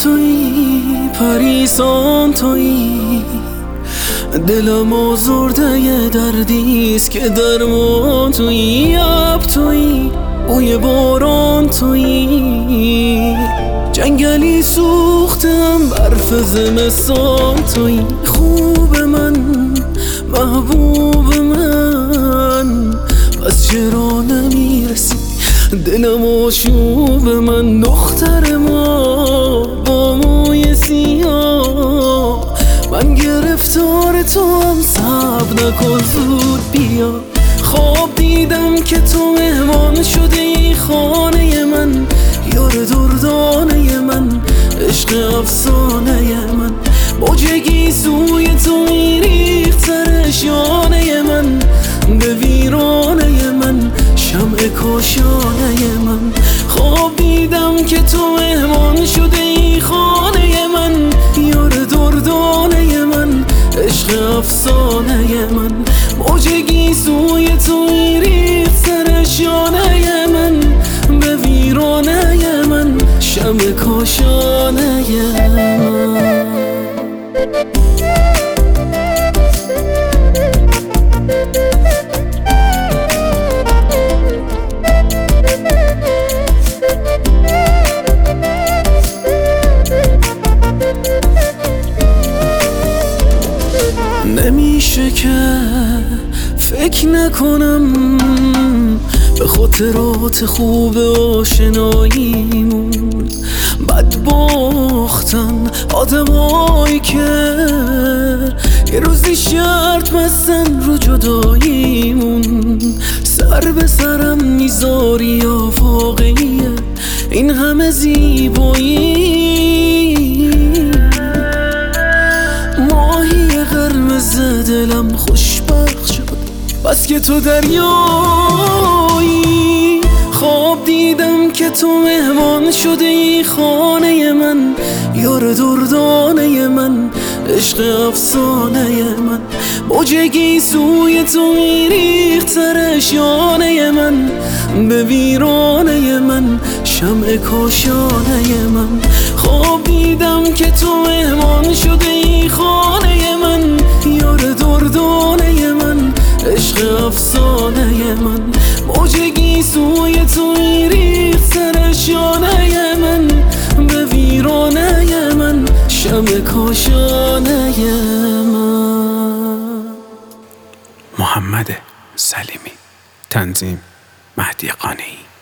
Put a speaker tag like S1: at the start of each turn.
S1: تویی، پریسان تویی، دلم آزرده یه دردیست که درمان تویی. اب تویی، بوی باران تویی، جنگلی سوختم برف زمستان تویی. خوب من، محبوب من، پس چرا نمیرسی دلم آشوب من؟ دختر ما با موی سیاه، من گرفتار تو هم، صبر نکن زود بیا. خواب دیدم که تو مهمان شدی خانه من، یار دردانه من، عشق افسانه من. موجگی سوی تو میریخت سر شانه من، به ویرانه من، شمع کاشانه من. خواب دیدم که تو مهمان شدی خانه من، یار دردانه من، عشق افسانه من. موجگی سوی تو میریخت سر شانه من، به ویرانه من، شمع کاشانه من. نمیشه که فکر نکنم به خاطرات خوب آشناییمون. بدبختن آدمایی که یه روزی شرط بستن رو جداییمون. سر به سرم میذاری یا واقعیه این همه زیبایی؟ ماهی قرمز دلم خوشبخت شد بس که تو دریایی. خواب دیدم که تو مهمان شدی خانه من، یار دردانه من، عشق افسانه من. موجگی سوی تو میریخت سر شانه من، به ویرانه من، شمع کاشانه من. خواب دیدم که تو مهمان شدی خانه من، یار دردانه من، عشق افسانه من. موجگی سوی تو میریخت سر شانه من، به ویرانه من، شمع کاشانه من.
S2: محمد سلیمی، تنظیم مهدی قانعی.